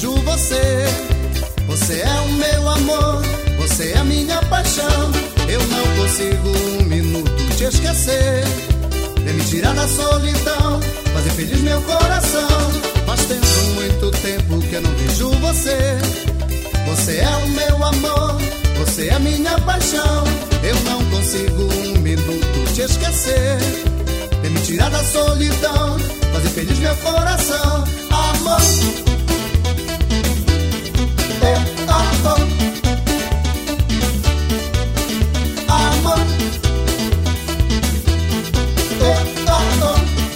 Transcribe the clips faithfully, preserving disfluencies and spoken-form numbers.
vejo você. Você é o meu amor, você é a minha paixão. Eu não consigo um minuto te esquecer. Vem me tirar da solidão, fazer feliz meu coração. Faz tempo, muito tempo que eu não vejo você. Você é o meu amor, você é a minha paixão. Eu não consigo um minuto te esquecer. Vem me tirar da solidão, fazer feliz meu coração. Amor, é amor. Amor, é amor.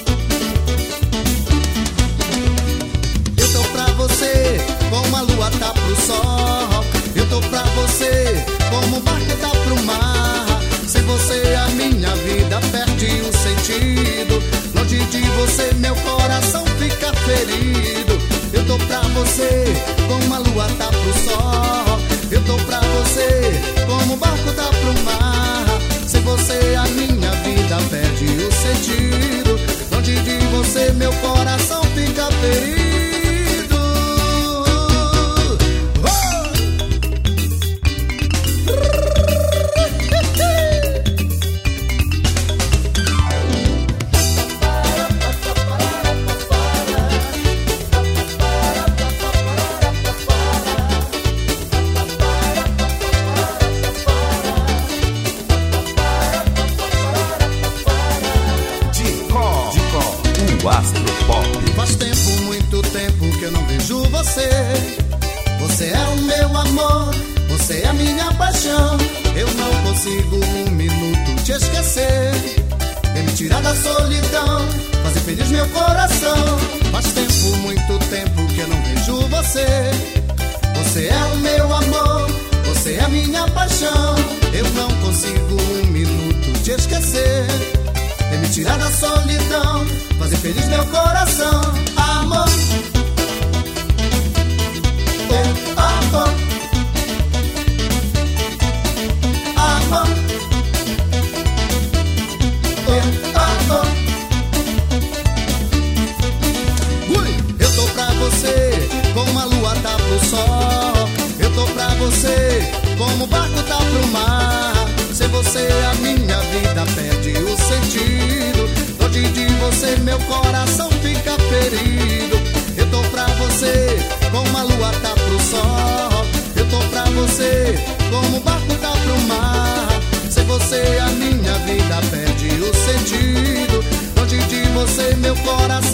Eu tô pra você como a lua tá pro sol. Eu tô pra você como o barco tá pro mar. Sem você a minha vida perde o sentido. Longe de você meu coração fica ferido. Eu tô pra você como a lua tá pro sol. Eu tô pra você como o barco tá pro mar. Sem você a minha vida perde o sentido. Longe de você meu coração fica ferido. Faz tempo, muito tempo que eu não vejo você. Você é o meu amor, você é a minha paixão. Eu não consigo um minuto te esquecer. Vem me tirar da solidão, fazer feliz meu coração. Faz tempo, muito tempo que eu não vejo você. Você é o meu amor, você é a minha paixão. Eu não consigo um minuto te esquecer. Vem me tirar da solidão, fazer feliz meu coração. Amor, é amor. Amor, é amor. Ui! Eu tô pra você como a lua tá pro sol. Eu tô pra você como o barco tá pro mar. Sem você a minha vida perde o sentido. Longe de você meu coração fica ferido. Eu tô pra você como a lua tá pro sol. Eu tô pra você como o barco tá pro mar. Sem você a minha vida perde o sentido. Longe de você meu coração